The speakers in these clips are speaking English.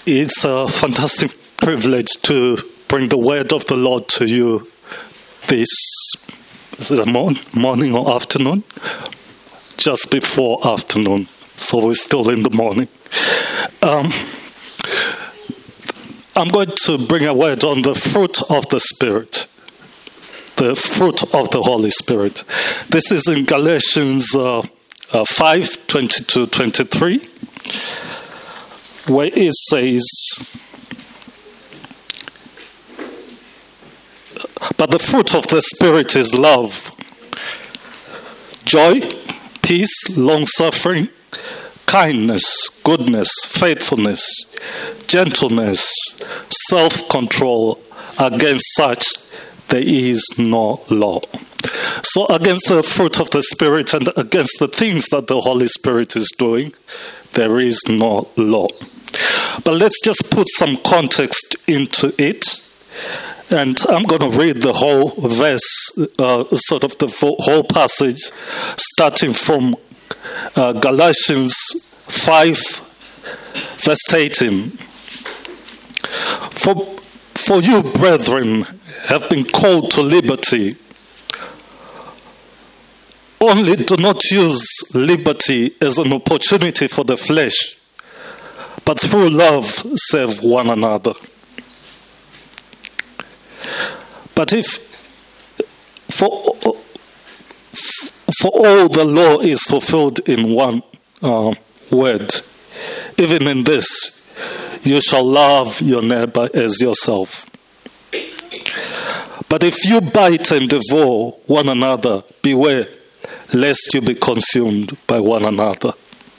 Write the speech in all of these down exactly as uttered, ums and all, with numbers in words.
It's a fantastic privilege to bring the word of the Lord to you this is it a morning, morning or afternoon? Just before afternoon, so we're still in the morning. Um, I'm going to bring a word on the fruit of the Spirit, the fruit of the Holy Spirit. This is in Galatians uh, uh, five, twenty-two, twenty-three, where it says, "But the fruit of the Spirit is love, joy, peace, long-suffering, kindness, goodness, faithfulness, gentleness, self-control. Against such there is no law." So against the fruit of the Spirit and against the things that the Holy Spirit is doing, there is no law. But let's just put some context into it. And I'm going to read the whole verse, uh, sort of the whole passage, starting from uh, Galatians five, verse eighteen. For, for you, brethren, have been called to liberty. Only do not use liberty as an opportunity for the flesh, but through love serve one another. But if for, for all the law is fulfilled in one uh, word, even in this, you shall love your neighbor as yourself. But if you bite and devour one another, beware lest you be consumed by one another.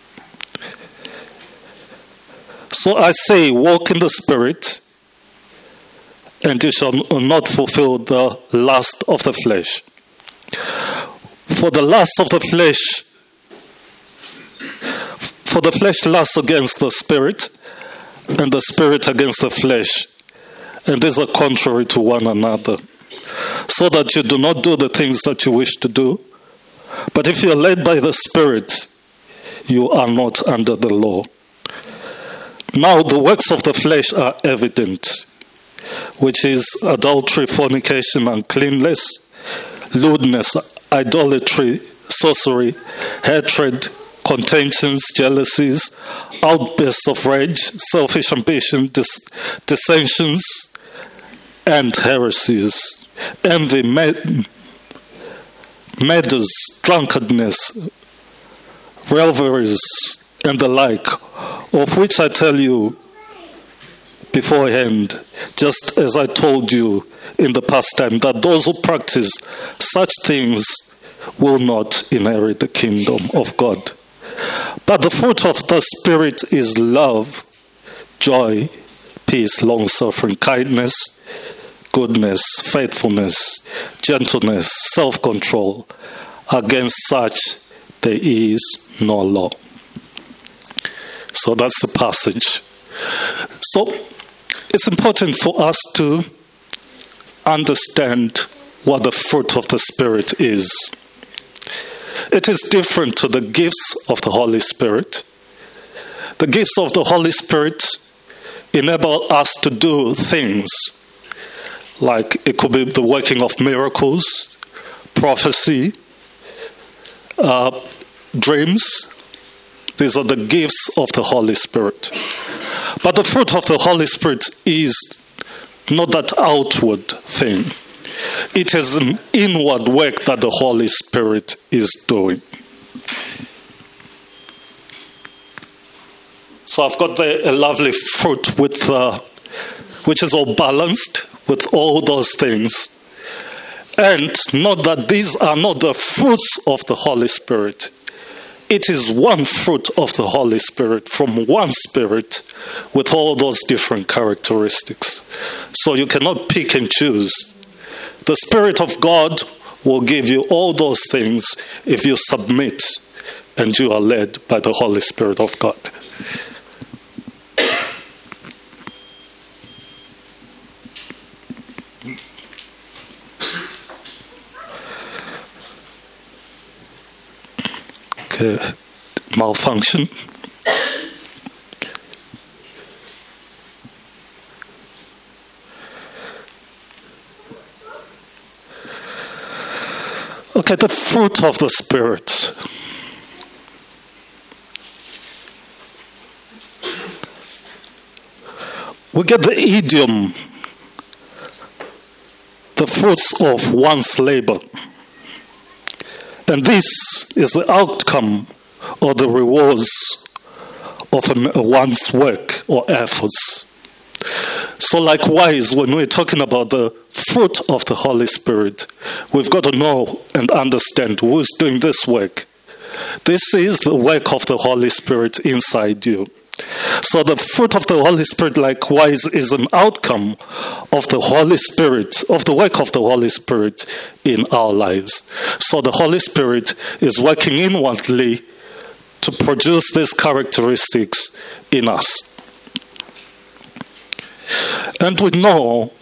So I say, walk in the Spirit, and you shall not fulfill the lust of the flesh. For the lust of the flesh, for the flesh lusts against the Spirit, and the Spirit against the flesh, and these are contrary to one another, so that you do not do the things that you wish to do. But if you are led by the Spirit, you are not under the law. Now the works of the flesh are evident, which is adultery, fornication, uncleanness, lewdness, idolatry, sorcery, hatred, contentions, jealousies, outbursts of rage, selfish ambition, dis- dissensions, and heresies, envy, mad- murders, drunkenness, revelries, and the like, of which I tell you beforehand, just as I told you in the past time, that those who practice such things will not inherit the kingdom of God. But the fruit of the Spirit is love, joy, peace, long-suffering, kindness, goodness, faithfulness, gentleness, self-control. Against such there is no law. So that's the passage. So it's important for us to understand what the fruit of the Spirit is. It is different to the gifts of the Holy Spirit. The gifts of the Holy Spirit enable us to do things, like it could be the working of miracles, prophecy, uh, dreams. These are the gifts of the Holy Spirit. But the fruit of the Holy Spirit is not that outward thing. It is an inward work that the Holy Spirit is doing. So I've got the, a lovely fruit with, uh, which is all balanced with all those things. And not that these are not the fruits of the Holy Spirit. It is one fruit of the Holy Spirit from one Spirit with all those different characteristics. So you cannot pick and choose. The Spirit of God will give you all those things if you submit and you are led by the Holy Spirit of God. Okay, malfunction. Okay, the fruit of the Spirit. We get the idiom, the fruits of one's labor. And this is the outcome or the rewards of one's work or efforts. So likewise, when we're talking about the fruit of the Holy Spirit, we've got to know and understand who's doing this work. This is the work of the Holy Spirit inside you. So the fruit of the Holy Spirit likewise is an outcome of the Holy Spirit, of the work of the Holy Spirit in our lives. So the Holy Spirit is working inwardly to produce these characteristics in us. And we know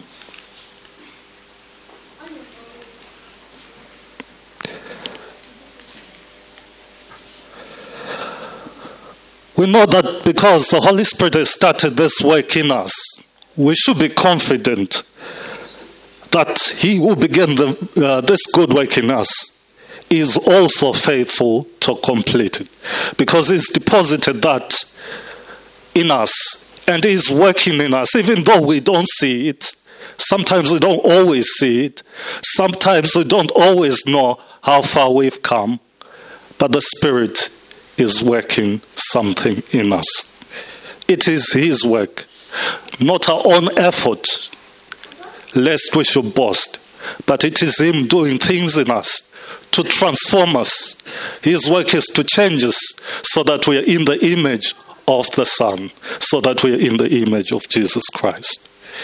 we know that because the Holy Spirit has started this work in us, we should be confident that He who began the, uh, this good work in us is also faithful to complete it. Because He's deposited that in us and He's working in us, even though we don't see it. Sometimes we don't always see it. Sometimes we don't always know how far we've come. But the Spirit is working something in us. It is His work, not our own effort, lest we should boast. But it is Him doing things in us to transform us. His work is to change us so that we are in the image of the Son, so that we are in the image of Jesus Christ.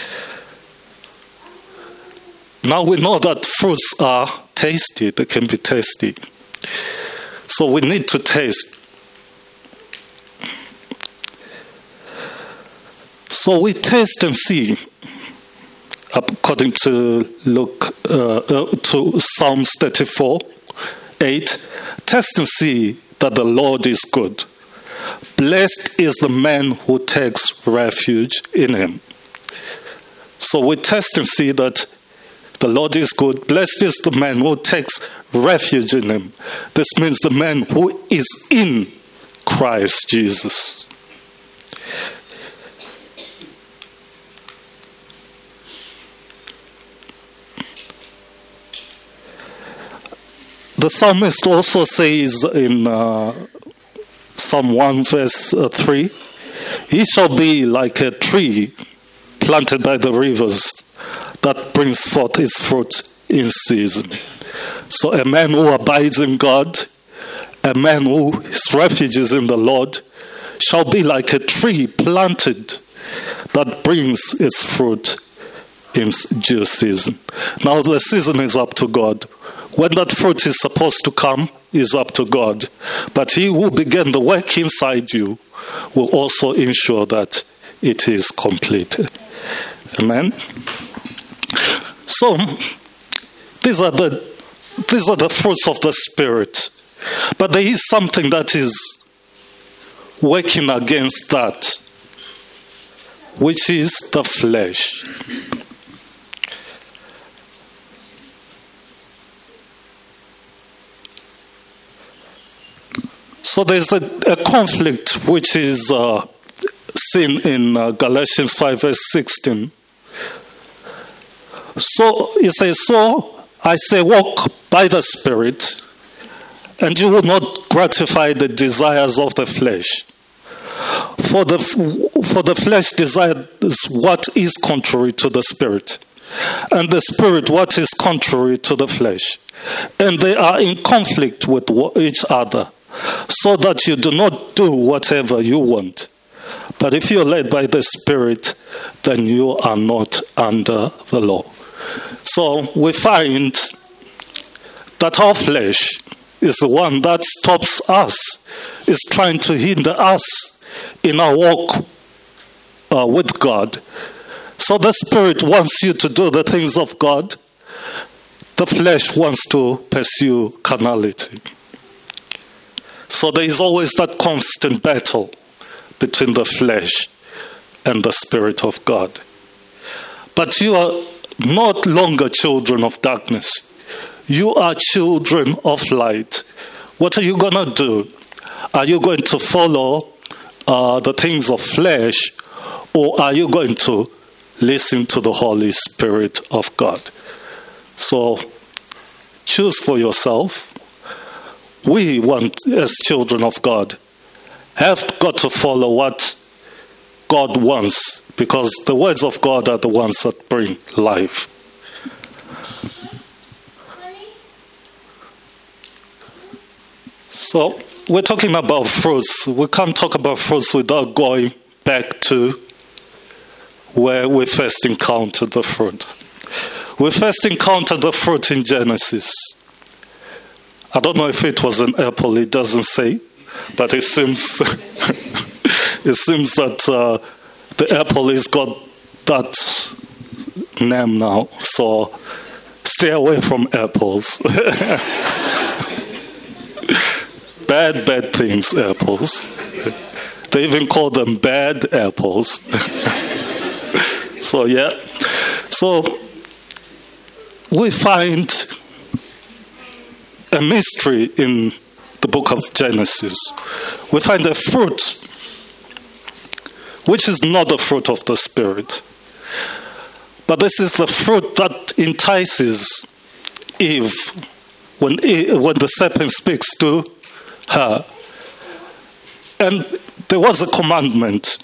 Now we know that fruits are tasty, they can be tasty. So we need to taste. So we taste and see, according to Luke, uh, uh, to Psalms thirty-four, eight, test and see that the Lord is good. Blessed is the man who takes refuge in Him. So we test and see that the Lord is good. Blessed is the man who takes refuge in Him. This means the man who is in Christ Jesus. The psalmist also says in uh, Psalm one verse uh, three, He shall be like a tree planted by the rivers that brings forth its fruit in season. So a man who abides in God, a man who his refuge is in the Lord, shall be like a tree planted that brings its fruit in due season. Now the season is up to God. When that fruit is supposed to come is up to God. But He who began the work inside you will also ensure that it is completed. Amen? So, these are the these are the fruits of the Spirit. But there is something that is working against that, which is the flesh. So there's a, a conflict which is uh, seen in uh, Galatians five verse sixteen. So it says, so I say walk by the Spirit, and you will not gratify the desires of the flesh. For the, for the flesh desires what is contrary to the Spirit, and the Spirit what is contrary to the flesh. And they are in conflict with each other, so that you do not do whatever you want. But if you are led by the Spirit, then you are not under the law. So we find that our flesh is the one that stops us, is trying to hinder us in our walk uh, with God. So the Spirit wants you to do the things of God. The flesh wants to pursue carnality. So there is always that constant battle between the flesh and the Spirit of God. But you are not longer children of darkness. You are children of light. What are you going to do? Are you going to follow uh, the things of flesh, or are you going to listen to the Holy Spirit of God? So choose for yourself. We want, as children of God, have got to follow what God wants, because the words of God are the ones that bring life. So we're talking about fruits. We can't talk about fruits without going back to where we first encountered the fruit. We first encountered the fruit in Genesis. I don't know if it was an apple, it doesn't say, but it seems it seems that uh, the apple has got that name now. So stay away from apples. Bad, bad things, apples. They even call them bad apples. So, yeah. So, we find a mystery in the book of Genesis. We find a fruit which is not the fruit of the Spirit. But this is the fruit that entices Eve when, when the serpent speaks to her. And there was a commandment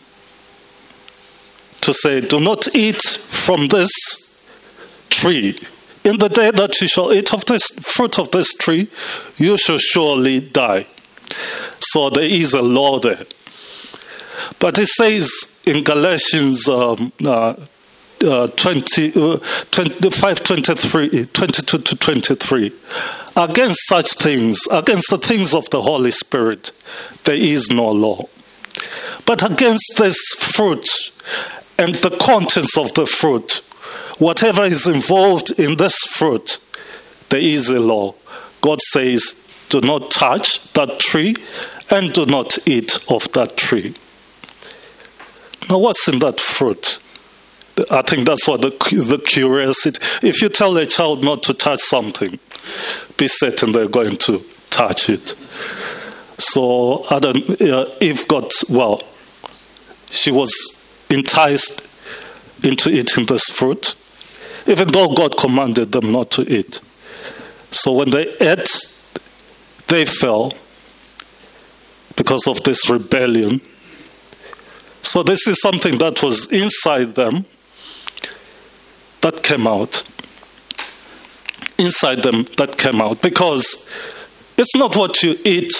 to say, do not eat from this tree. In the day that you shall eat of this fruit of this tree, you shall surely die. So there is a law there. But it says in Galatians um, uh, uh, twenty, uh, twenty-five, twenty-three, twenty-two to twenty-three, against such things, against the things of the Holy Spirit, there is no law. But against this fruit and the contents of the fruit, whatever is involved in this fruit, there is a law. God says, do not touch that tree and do not eat of that tree. Now, what's in that fruit? I think that's what the, the curiosity. If you tell a child not to touch something, be certain they're going to touch it. So Adam, uh, Eve got, well, she was enticed into eating this fruit, even though God commanded them not to eat. So when they ate, they fell because of this rebellion. So this is something that was inside them that came out. Inside them that came out. Because it's not what you eat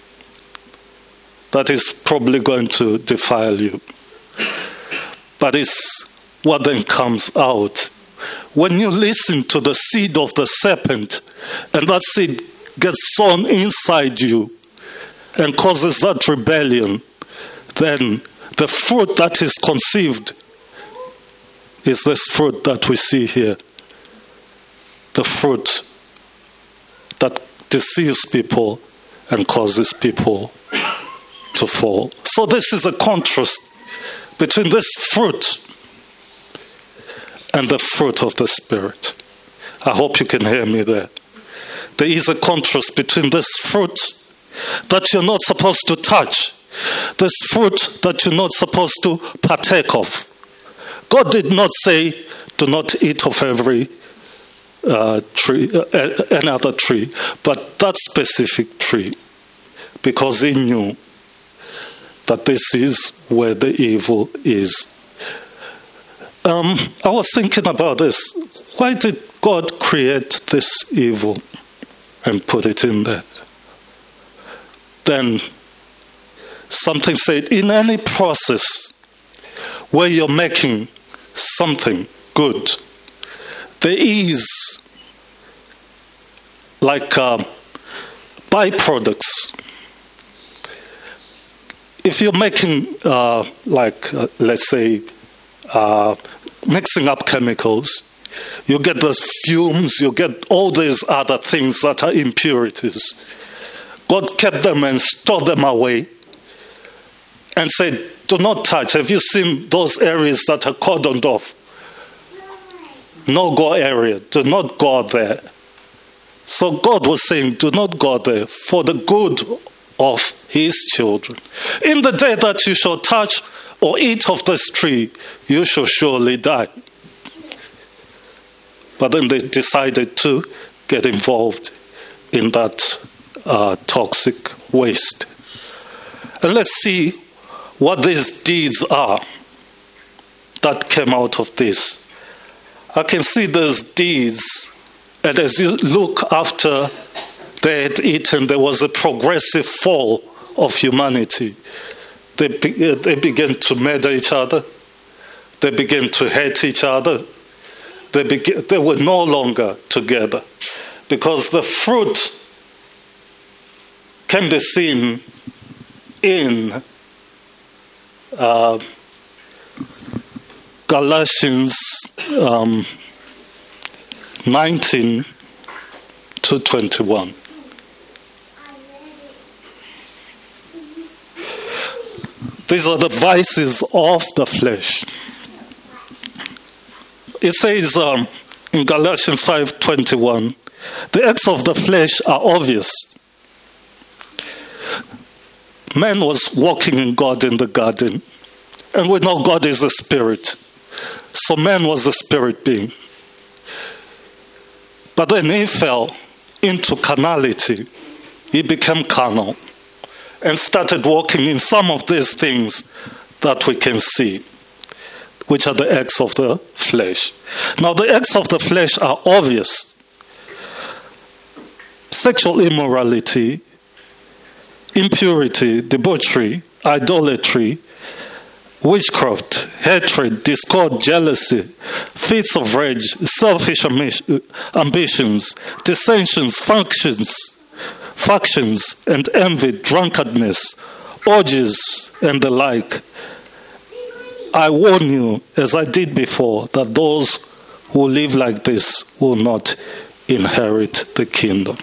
that is probably going to defile you, but it's what then comes out. When you listen to the seed of the serpent, and that seed gets sown inside you and causes that rebellion, then the fruit that is conceived is this fruit that we see here. The fruit that deceives people and causes people to fall. So this is a contrast between this fruit and the fruit of the Spirit. I hope you can hear me there. There is a contrast between this fruit that you're not supposed to touch, this fruit that you're not supposed to partake of. God did not say, do not eat of every uh, tree, uh, another tree, but that specific tree, because he knew that this is where the evil is. Um, I was thinking about this. Why did God create this evil and put it in there? Then something said, in any process where you're making something good, there is like uh, byproducts. If you're making, uh, like, uh, let's say, uh, mixing up chemicals, you get those fumes, you get all these other things that are impurities. God kept them and stored them away and said, do not touch. Have you seen those areas that are cordoned off? No-go area. Do not go there. So God was saying, do not go there for the good of his children. In the day that you shall touch or eat of this tree, you shall surely die. But then they decided to get involved in that uh, toxic waste. And let's see what these deeds are that came out of this. I can see those deeds, and as you look after they had eaten, there was a progressive fall of humanity. They, be- they began to murder each other. They began to hate each other. They, began, they were no longer together because the fruit can be seen in uh, Galatians um, nineteen to twenty-one. These are the vices of the flesh. It says um, in Galatians five twenty-one, the acts of the flesh are obvious. Man was walking in God in the garden, and we know God is a spirit. So man was a spirit being. But then he fell into carnality. He became carnal and started walking in some of these things that we can see, which are the acts of the flesh. Now, the acts of the flesh are obvious. Sexual immorality, impurity, debauchery, idolatry, witchcraft, hatred, discord, jealousy, fits of rage, selfish ambitions, dissensions, factions, factions, and envy, drunkenness, orgies, and the like. I warn you, as I did before, that those who live like this will not inherit the kingdom.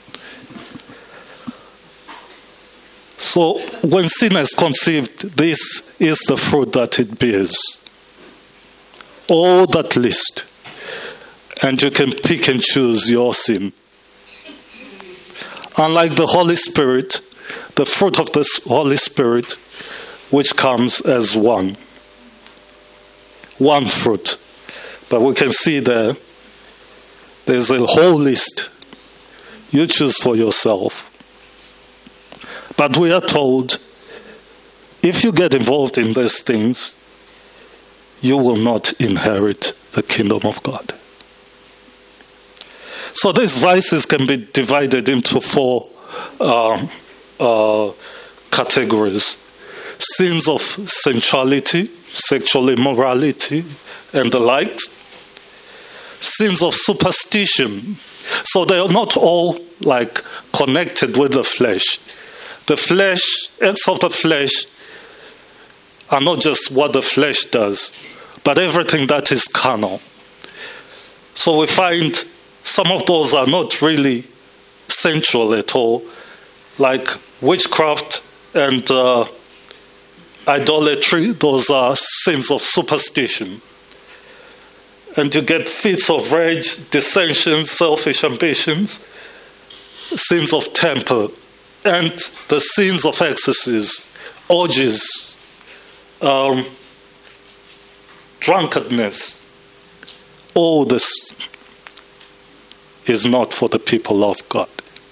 So when sin is conceived, this is the fruit that it bears. All that list. And you can pick and choose your sin. Unlike the Holy Spirit, the fruit of the Holy Spirit, which comes as one. One fruit. But we can see there, there's a whole list. You choose for yourself. But we are told, if you get involved in these things, you will not inherit the kingdom of God. So these vices can be divided into four uh, uh, categories. Sins of sensuality, sexual immorality, and the like. Sins of superstition. So they are not all like connected with the flesh. The flesh, acts of the flesh are not just what the flesh does, but everything that is carnal. So we find some of those are not really sensual at all, like witchcraft and uh, idolatry. Those are sins of superstition. And you get fits of rage, dissensions, selfish ambitions, sins of temper, and the sins of excesses, orgies, um, drunkenness. All this is not for the people of God.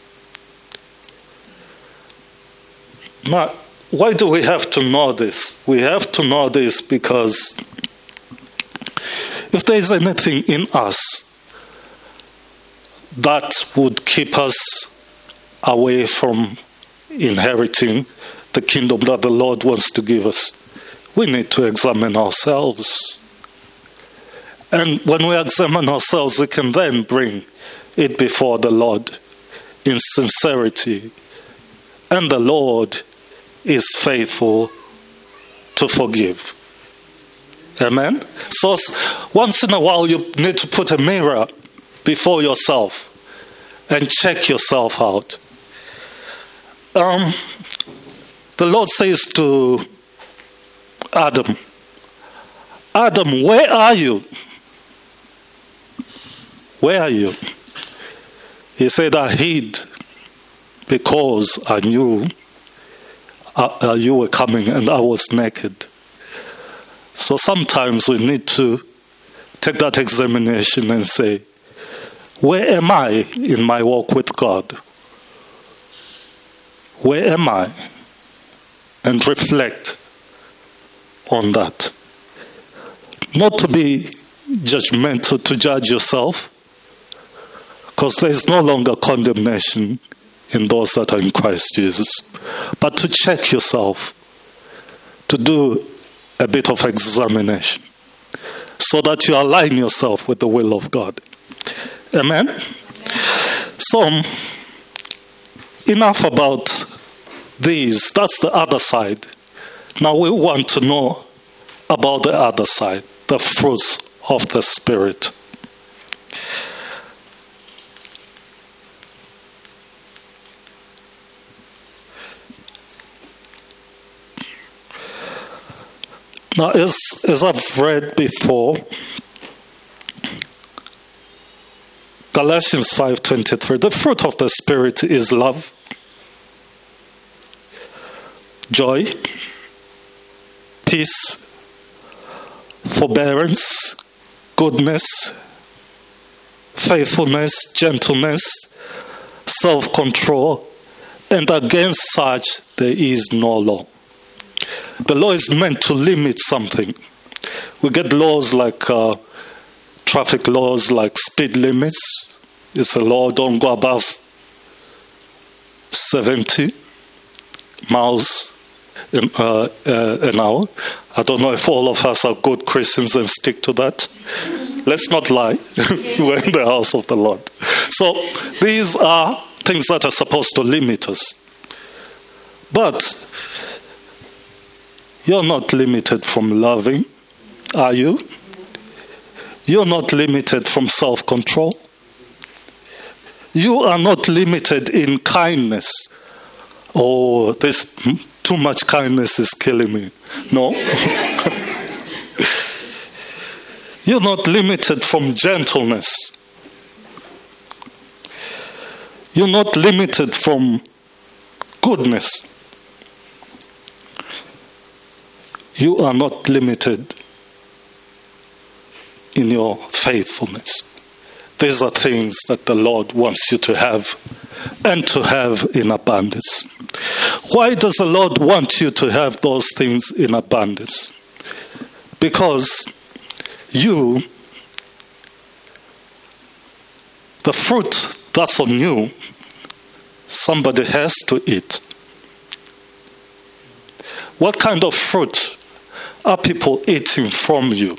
Now, why do we have to know this? We have to know this because if there is anything in us that would keep us away from inheriting the kingdom that the Lord wants to give us, we need to examine ourselves. And when we examine ourselves, we can then bring it before the Lord in sincerity. And the Lord is faithful to forgive. Amen? So once in a while you need to put a mirror before yourself and check yourself out. Um, the Lord says to Adam, Adam, where are you? Where are you? He said, I hid because I knew uh, uh, you were coming and I was naked. So sometimes we need to take that examination and say, where am I in my walk with God? Where am I? And reflect on that. Not to be judgmental, to judge yourself, because there is no longer condemnation in those that are in Christ Jesus. But to check yourself, to do a bit of examination, so that you align yourself with the will of God. Amen? So, enough about these. That's the other side. Now we want to know about the other side, the fruits of the Spirit. Now, as, as I've read before, Galatians five twenty-three, the fruit of the Spirit is love, joy, peace, forbearance, goodness, faithfulness, gentleness, self-control, and against such there is no law. The law is meant to limit something. We get laws like uh, traffic laws, like speed limits. It's a law, don't go above seventy miles an, uh, uh, an hour. I don't know if all of us are good Christians and stick to that. Let's not lie. We're in the house of the Lord. So these are things that are supposed to limit us. But you're not limited from loving, are you? You're not limited from self-control. You are not limited in kindness. Oh, this too much kindness is killing me. No. You're not limited from gentleness. You're not limited from goodness. You are not limited in your faithfulness. These are things that the Lord wants you to have, and to have in abundance. Why does the Lord want you to have those things in abundance? Because you, the fruit that's on you, somebody has to eat. What kind of fruit are people eating from you?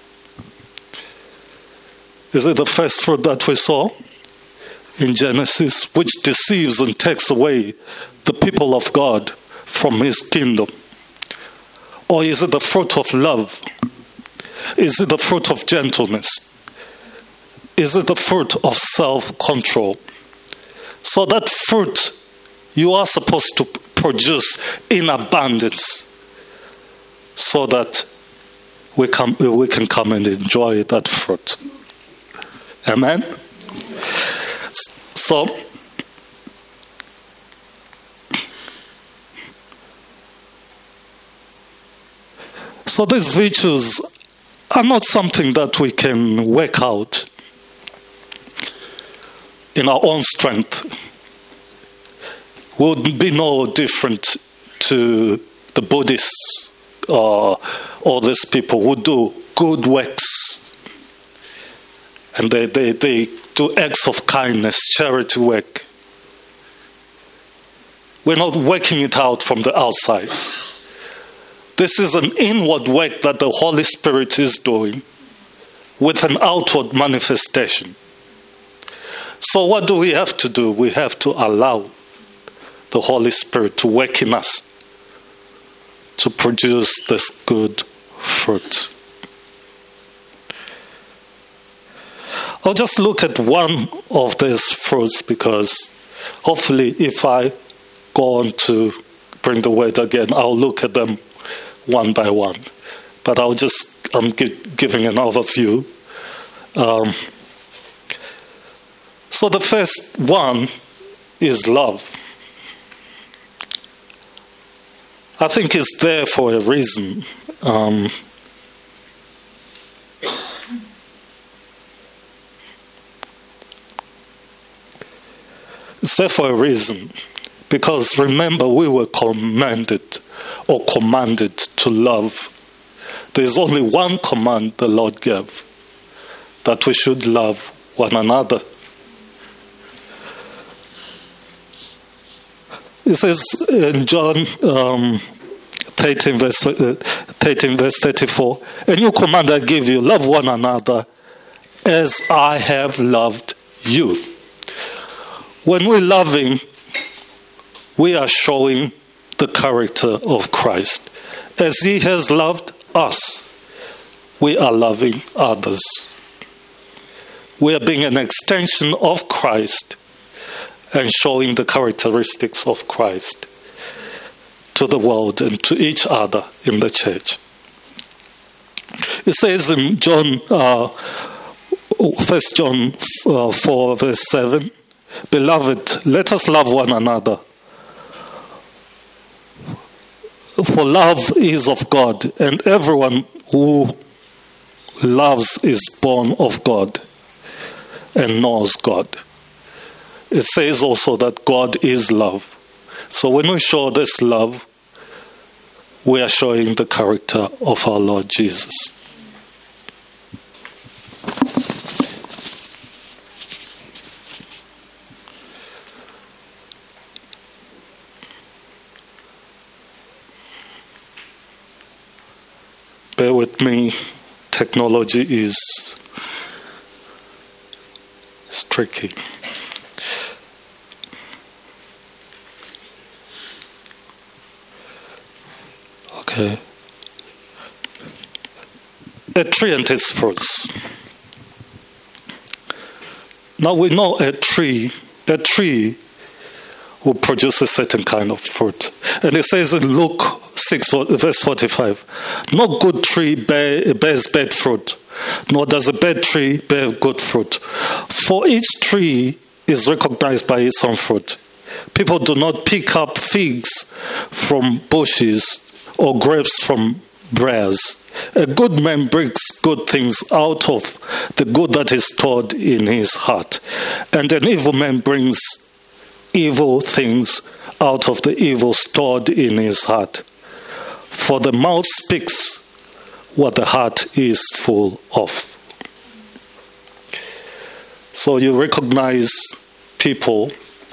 Is it the first fruit that we saw in Genesis, which deceives and takes away the people of God from his kingdom? Or is it the fruit of love? Is it the fruit of gentleness? Is it the fruit of self-control? So that fruit you are supposed to produce in abundance, so that we come, we can come and enjoy that fruit. Amen? So, so these virtues are not something that we can work out in our own strength. Would be no different to the Buddhists or all these people who do good works. And they, they, they do acts of kindness, charity work. We're not working it out from the outside. This is an inward work that the Holy Spirit is doing with an outward manifestation. So what do we have to do? We have to allow the Holy Spirit to work in us to produce this good fruit. I'll just look at one of these fruits, because hopefully if I go on to bring the word again, I'll look at them one by one. But I'll just, I'm gi- giving an overview. Um, So the first one is love. I think it's there for a reason. Um, it's there for a reason. Because remember, we were commanded or commanded to love. There's only one command the Lord gave, that we should love one another. It says in John um, thirteen, verse, uh, thirteen, verse thirty-four, a new command I give you, love one another as I have loved you. When we're loving, we are showing the character of Christ. As he has loved us, we are loving others. We are being an extension of Christ and showing the characteristics of Christ to the world and to each other in the church. It says in John, uh, First John uh, four, verse seven, beloved, let us love one another. For love is of God, and everyone who loves is born of God and knows God. It says also that God is love. So when we show this love, we are showing the character of our Lord Jesus. Bear with me, technology is, is tricky. Okay. A tree and its fruits. Now we know a tree, a tree will produce a certain kind of fruit. And it says in Luke six, verse forty-five, no good tree bear, bears bad fruit, nor does a bad tree bear good fruit. For each tree is recognized by its own fruit. People do not pick up figs from bushes or grapes from briars. A good man brings good things out of the good that is stored in his heart, and an evil man brings evil things out of the evil stored in his heart. For the mouth speaks what the heart is full of. So you recognize people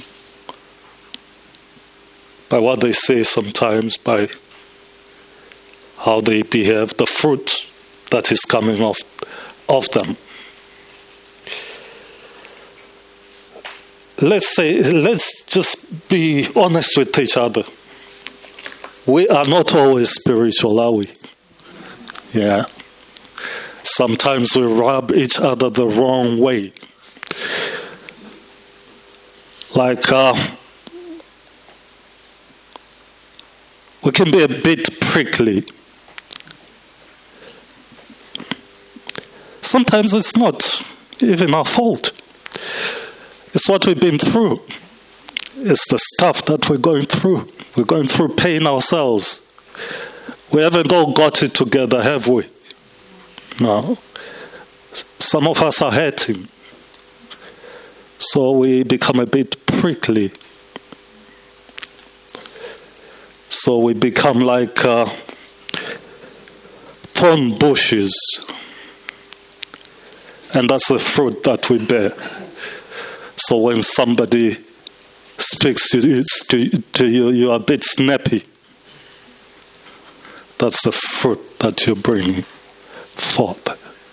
by what they say sometimes, by how they behave, the fruit that is coming off of them. Let's say, let's just be honest with each other. We are not always spiritual, are we? Yeah. Sometimes we rub each other the wrong way. Like, uh, we can be a bit prickly. Sometimes it's not even our fault. It's what we've been through. It's the stuff that we're going through. We're going through pain ourselves. We haven't all got it together, have we? No. Some of us are hurting. So we become a bit prickly. So we become like uh, thorn bushes. And that's the fruit that we bear. So when somebody speaks to you, to, to you, you are a bit snappy. That's the fruit that you're bringing forth.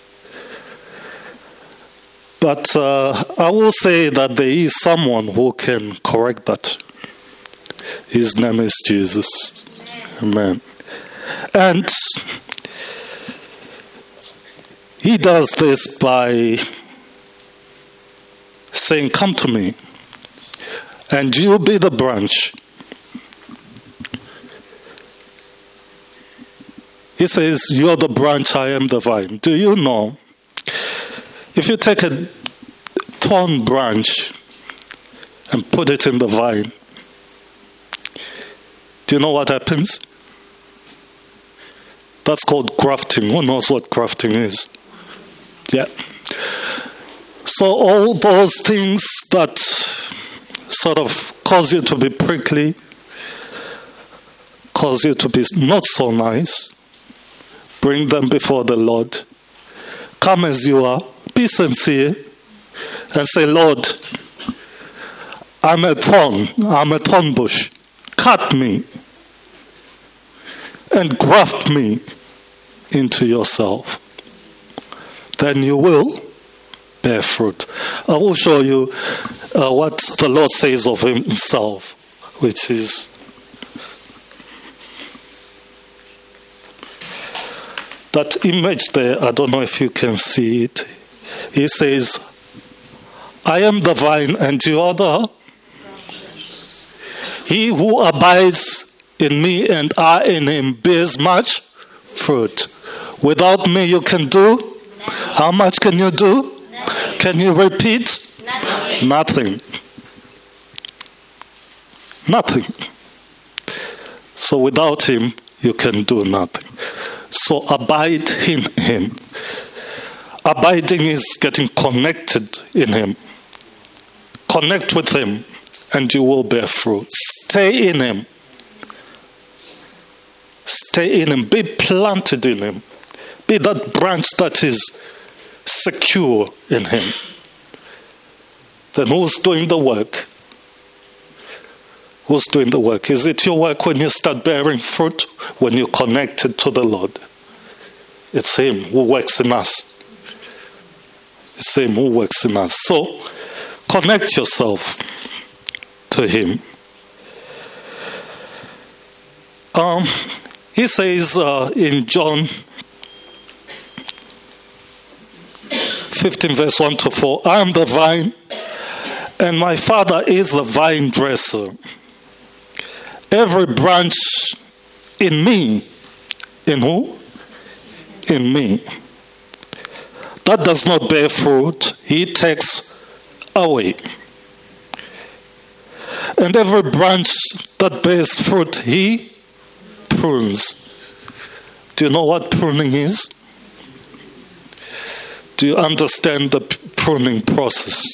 But uh, I will say that there is someone who can correct that. His name is Jesus. Amen. And he does this by saying, come to me, and you be the branch. He says, you're the branch, I am the vine. Do you know, if you take a thorn branch and put it in the vine, do you know what happens? That's called grafting. Who knows what grafting is? Yeah. So all those things that sort of cause you to be prickly, cause you to be not so nice, bring them before the Lord. Come as you are, be sincere, and say, Lord, I'm a thorn, I'm a thorn bush. Cut me and graft me into yourself. Then you will bear fruit. I will show you uh, what the Lord says of himself, which is that image there. I don't know if you can see it. He says, I am the vine and you are the... He who abides in me and I in him bears much fruit. Without me you can do? How much can you do? Nothing. Can you repeat? Nothing. Nothing. Nothing. So without him you can do nothing. So abide in him. Abiding is getting connected in him. Connect with him and you will bear fruit. Stay in him. Stay in him. Be planted in him. Be that branch that is secure in him. Then who's doing the work? Who's doing the work? Is it your work when you start bearing fruit? When you're connected to the Lord? It's him who works in us. It's him who works in us. So, connect yourself to him. Um, he says uh, in John fifteen verse one to four, I am the vine and my Father is the vine dresser. Every branch in me, in who? In me, that does not bear fruit, he takes away. And every branch that bears fruit, he prunes. Do you know what pruning is? Do you understand the pruning process?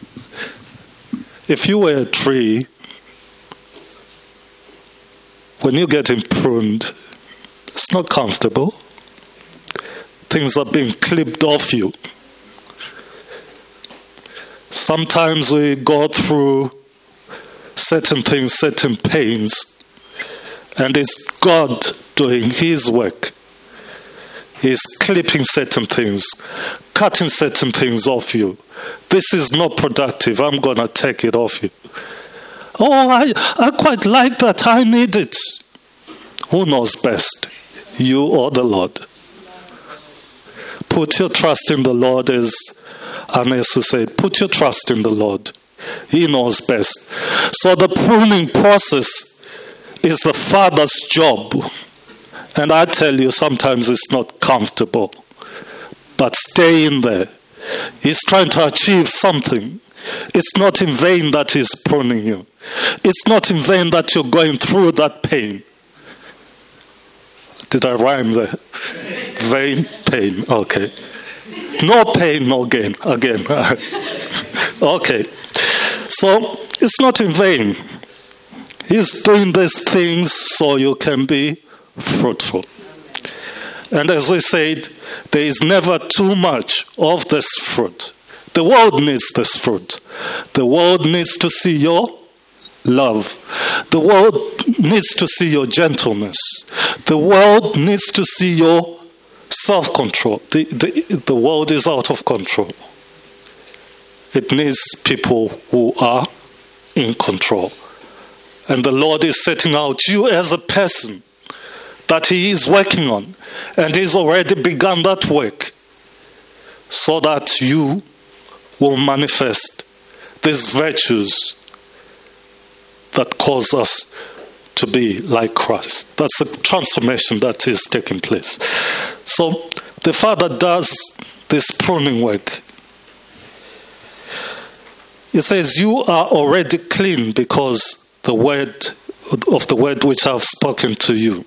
If you were a tree, when you're getting pruned, it's not comfortable. Things are being clipped off you. Sometimes we go through certain things, certain pains, and it's God doing his work. He's clipping certain things, cutting certain things off you. This is not productive. I'm going to take it off you. Oh, I, I quite like that. I need it. Who knows best? You or the Lord? Put your trust in the Lord, as Anesu said. Put your trust in the Lord. He knows best. So the pruning process is the Father's job. And I tell you, sometimes it's not comfortable. But stay in there. He's trying to achieve something. It's not in vain that he's pruning you. It's not in vain that you're going through that pain. Did I rhyme there? Vain, pain. Okay. No pain, no gain. Again. Okay. So, it's not in vain. He's doing these things so you can be fruitful. And as we said, there is never too much of this fruit. The world needs this fruit. The world needs to see your love. The world needs to see your gentleness. The world needs to see your self-control. The, the, the world is out of control. It needs people who are in control. And the Lord is setting out you as a person that he is working on. And he's already begun that work so that you will manifest these virtues that cause us to be like Christ. That's the transformation that is taking place. So the Father does this pruning work. It says, you are already clean because the word of the word which I have spoken to you.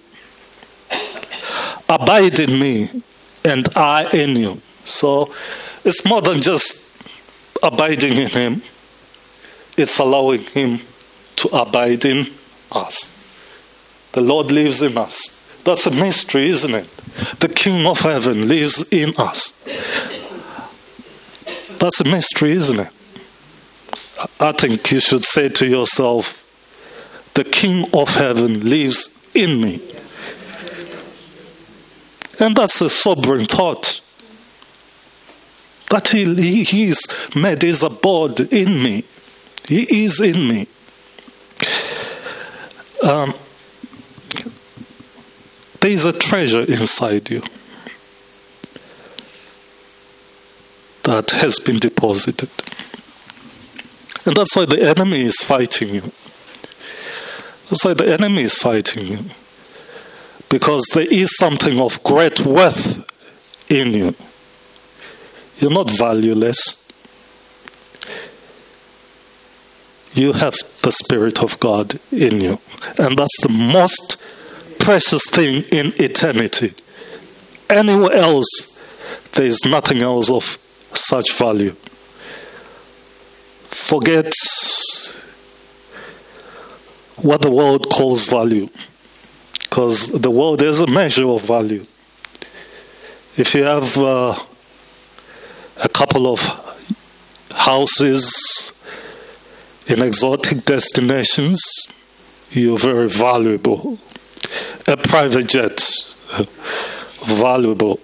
Abide in me, and I in you. So it's more than just abiding in him. It's allowing him to abide in us. The Lord lives in us. That's a mystery, isn't it? The King of heaven lives in us. That's a mystery, isn't it? I think you should say to yourself, the King of heaven lives in me. And that's a sobering thought. That he, he, he's made his abode in me. He is in me. Um, there is a treasure inside you that has been deposited. And that's why the enemy is fighting you. That's why the enemy is fighting you. Because there is something of great worth in you. You're not valueless. You have the Spirit of God in you. And that's the most precious thing in eternity. Anywhere else, there is nothing else of such value. Forget what the world calls value. Because the world is a measure of value. If you have uh, a couple of houses in exotic destinations, you're very valuable. A private jet, valuable.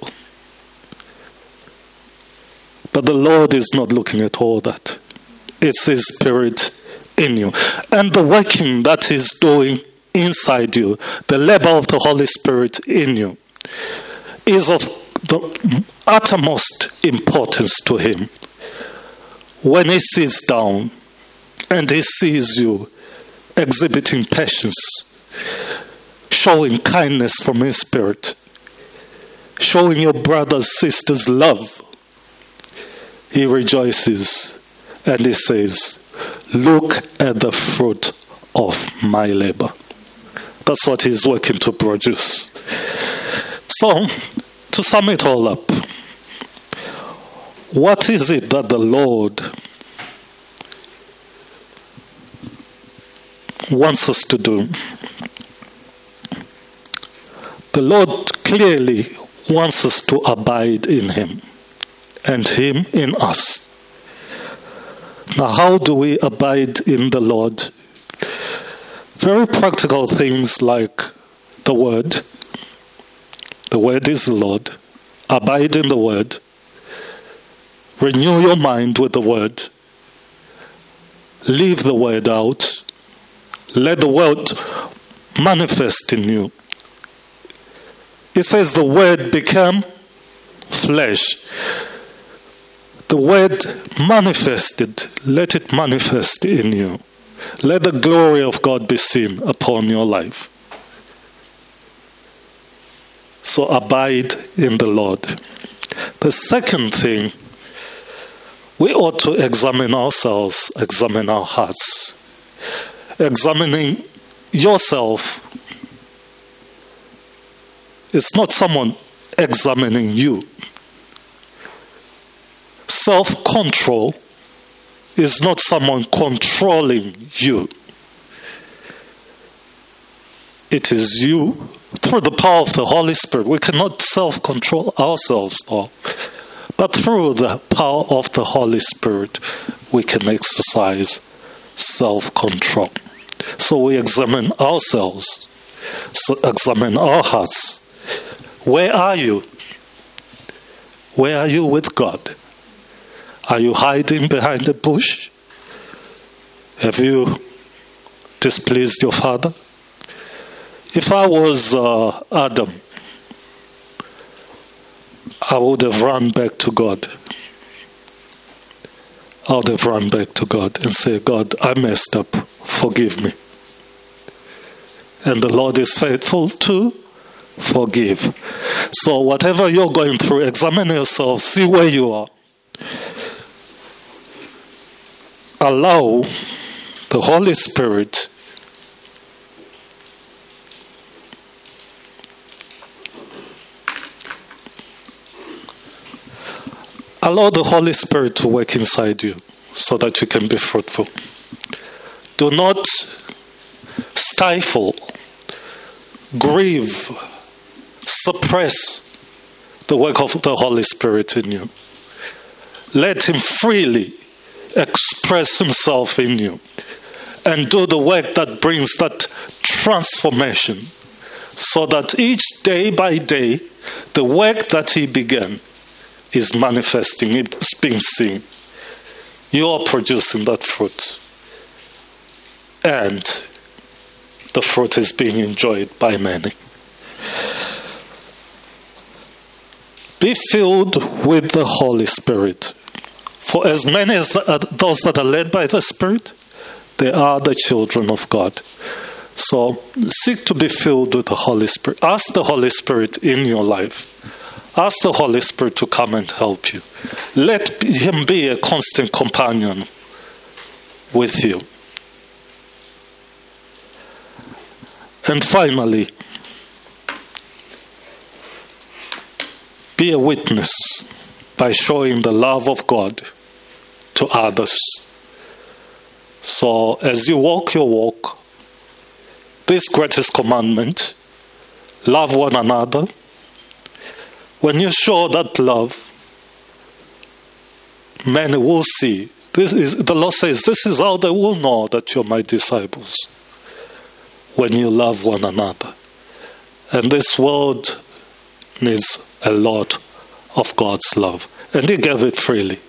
But the Lord is not looking at all that. It's His Spirit in you. And the working that He's doing inside you, the labor of the Holy Spirit in you, is of the uttermost importance to Him. When He sits down and He sees you exhibiting patience, showing kindness from His Spirit, showing your brothers, sisters love, He rejoices and He says, look at the fruit of my labor. That's what He's working to produce. So, to sum it all up, what is it that the Lord wants us to do? The Lord clearly wants us to abide in Him and Him in us. Now, how do we abide in the Lord? Very practical things like the Word. The Word is the Lord. Abide in the Word. Renew your mind with the Word. Leave the Word out. Let the Word manifest in you. It says the Word became flesh. The Word manifested. Let it manifest in you. Let the glory of God be seen upon your life. So abide in the Lord. The second thing, we ought to examine ourselves, examine our hearts. Examining yourself is not someone examining you. Self-control is not someone controlling you. It is you, through the power of the Holy Spirit. We cannot self-control ourselves, no. But through the power of the Holy Spirit, we can exercise self-control. So we examine ourselves, so examine our hearts. Where are you? Where are you with God? Are you hiding behind the bush? Have you displeased your father? If I was uh, Adam, I would have run back to God. I would have run back to God and say, God, I messed up. Forgive me. And the Lord is faithful to forgive. So whatever you're going through, examine yourself, see where you are. allow the Holy Spirit allow the Holy Spirit to work inside you so that you can be fruitful. Do not stifle, grieve, suppress the work of the Holy Spirit in you. Let him freely express himself in you and do the work that brings that transformation, so that each day by day, the work that he began is manifesting, it's being seen. You are producing that fruit. And the fruit is being enjoyed by many. Be filled with the Holy Spirit. For as many as the, those that are led by the Spirit, they are the children of God. So seek to be filled with the Holy Spirit. Ask the Holy Spirit in your life. Ask the Holy Spirit to come and help you. Let him be a constant companion with you. And finally, be a witness by showing the love of God to others. So as you walk your walk, this greatest commandment, love one another. When you show that love, many will see. This is, the Lord says, this is how they will know that you're my disciples. When you love one another. And this world needs a lot of God's love. And he gave it freely.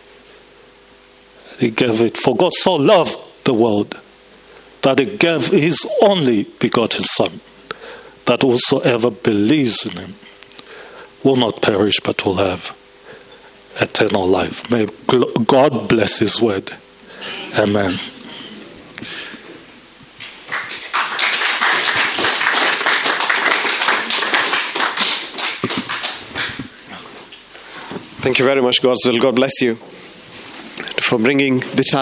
He gave it. For God so loved the world that he gave his only begotten Son, that whosoever believes in him will not perish but will have eternal life. May God bless his word. Amen. Thank you very much, Godswill. God bless you for bringing the challenge.